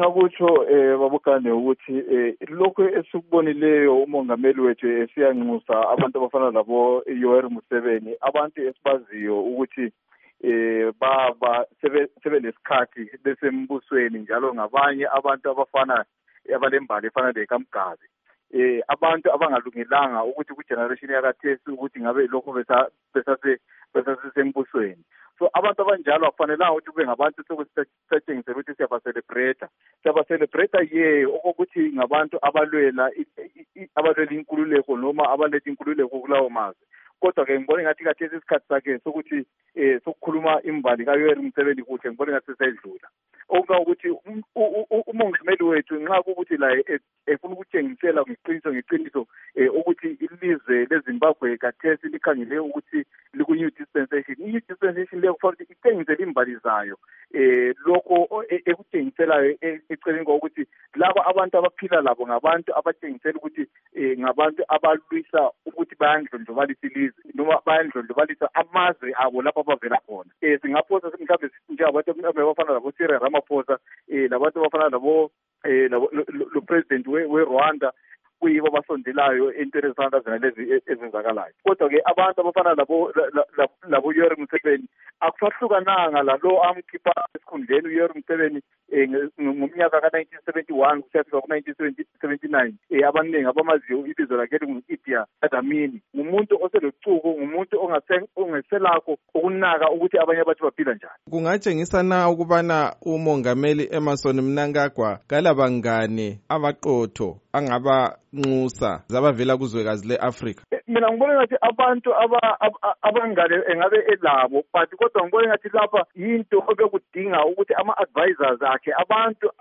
engakutsho babukane ukuthi lokho esikubonileyo umongameli wethu esiyanxusa abantu abafana labo Yoweri Museveni, abantu esibaziyo ukuthi baba sebenesikhathi besembusweni njalo ngabanye abantu abafana abalembali efana lekamgazi. Abantu abangalungelanga ukuthi ku-generation yakathesi ukuthi ngabe lokho besasembusweni. So abantu abanjalo akufanelanga ukuthi kube ngabantu sokusetshenziswa ukuthi siyabaselebrate okokuthi ngabantu abalwela inkululeko noma abaletha inkululeko kulawo mazwe. Kodwa-ke ngibona ngathi kathesi isikhathi sakhe sokuthi sokukhuluma imbali kaYoweri Museveni kuhle ngibona ngathi sesayidlula. Ukuthi umongameli wethu nxa kukuthi la efuna ukutshengisela ngeqiniso ukuthi ilizwe leZimbabwe kathesi likhangele ukuthi liku-new dispensation. I-new dispensation leyo kufanele itshengisele imbali zayo lokho ekutshengiselayo eceleni kokuthi laba abantu abaphila labo ngabantu abatshengisela ukuthi ngabantu abalwisa ukuthi bayandlondlobalisa ilizwe noma bayandlondlobalisa amazwe abo lapho abavela khona. Singaphosa mhlawumbe njengabantu abafana labo Cyril Ramaphosa, labantu abafana labo lo president we-Rwanda kuyibo abasondelayo entweni ezifana zinalezi ezenzakalayo. Kodwa-ke abantu abafana labo Yoweri Museveni akusahlukananga lalo amkhipha esikhundleni uYoweri Museveni ngomnyaka ka-1971 kusiyafika ku-1979. Abaningi abamaziyo ibizo lakhe lingu-Idi Amin. Ngumuntu oselochuku, ngumuntu ongeselakho ukunaka ukuthi abanye abantu baphila njani. Kungatshengisa na ukubana umongameli Emmerson Mnangagwa kalabangane abaqotho angabanxusa zabavela kuzwekazi le-Afrika? Mina ngibona ngathi abantu abangane engabe elabo, but kodwa ngibona ngathi lapha yinto obekudinga ukuthi ama-advisors akhe abantu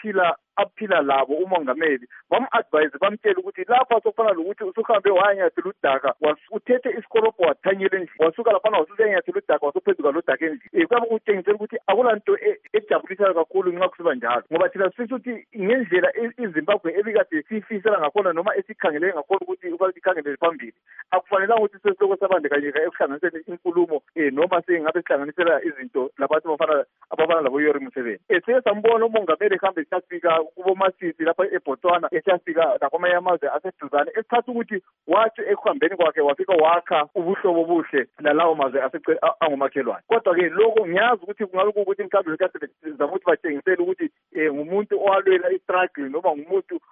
aphila labo umongameli bam-advise bamtshela ukuthi lapha sokufana lokuthi usuhambe wayanyathela udaka uthethe isikorobho wathanyela endlini, wasuka laphana wasuyanyathela udaka wasuphenduka lodaka endlini. Kuyabe kutshengisela ukuthi akulanto ejabulisayo kakhulu nxa kusiba njalo, ngoba thina sifisa ukuthi ngendlela iZimbabwe ebikade siyifisela ngakhona noma esikhangele ngakhona ukuthi ufanele ikhangelele phambili, akufanelanga ukuthi sesiloko sabandekanyeka ekuhlanganiseni inkulumo noma sengabe sihlanganisela izinto labantu abafana labo Yoweri Museveni. Sike sambona umongameli ehambe esiyafika kuboMasisi lapha eBotswana, esiyafika nakwamanye amazwe aseduzane, esithatha ukuthi wathi ekuhambeni kwakhe wafika wakha ubuhlobo obuhle nalawo mazwe angumakhelwane. Kodwa-ke lokho ngiyazi ukuthi kungabe kuwukuthi mhlawumbe bekade zama ukuthi batshengisele ukuthi ngumuntu owalwela i-struggle noma ngumuntu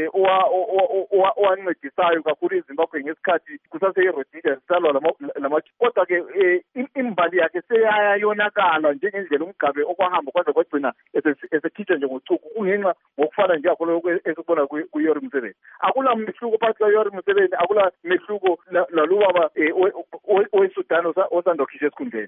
owancedisayo kakhulu iZimbabwe ngesikhathi kusaseyi-Rhodesia zisalwa kodwa-ke imbali yakhe seyayonakala njengendlela umgabe okwahamba kwaze kwagcina esekhitshwa njengochuku kungenxa ngokufana nje akho esikubona kuYoweri Museveni. Akula mehluko phakathi kaYoweri Museveni, akula mehluko lalubaba oweSudan osanda kukhishwa esikhundleni.